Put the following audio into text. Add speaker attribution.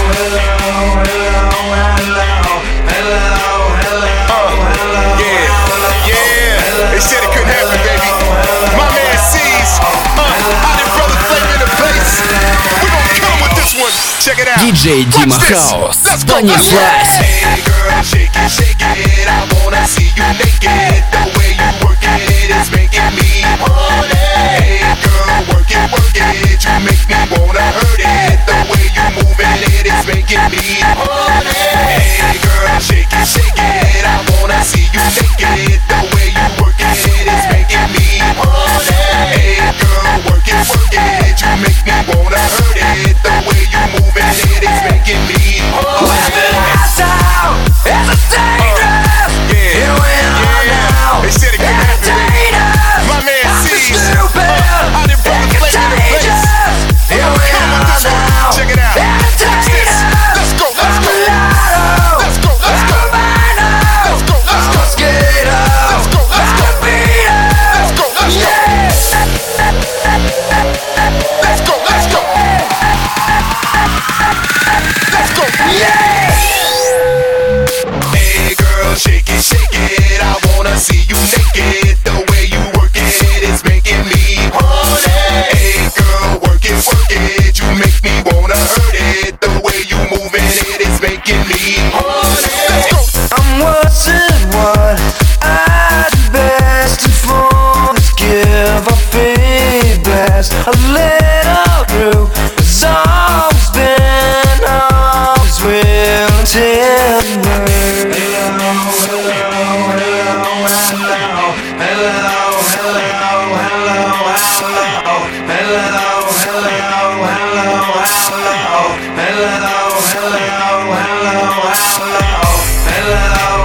Speaker 1: Yeah, they said it couldn't happen, baby. My man C's, out in Brother Flavor in the place. We gon' kill him with this one. Check it out.
Speaker 2: DJ Дима Хаус, Tony Flies.
Speaker 1: Hey girl, shake it, shake it. I wanna see you naked. The way you work it is making me horny. Hey girl, work it, work it. You make me wanna hurt it. The way you moving it is making me horny. Hey girl, shake it, shake it. I wanna see you naked. The way you work it is making me horny. Hey girl, work it, work it. You make me wanna hurt it. The way you moving it is making me horny. They said it couldn't happen, baby. My man C's, out in Brother Flavor in the place. Come with this one. Check it out. Watch this. Let's go, let's go. Let's go, let's go. Let's go, let's go. Let's go, let's go. Let's go, let's go. Let's go, let's go. Let's go. Hey girl, shake it, shake it. I wanna see you naked. The way you work it is making me horny. Hey girl, work it, work it. You make me wanna hurt it. The way you moving it is making me horny. Let's go.
Speaker 3: I'm watching what I do best and for this give a big blast. A little crew has always been, always will, tender.
Speaker 4: Hello.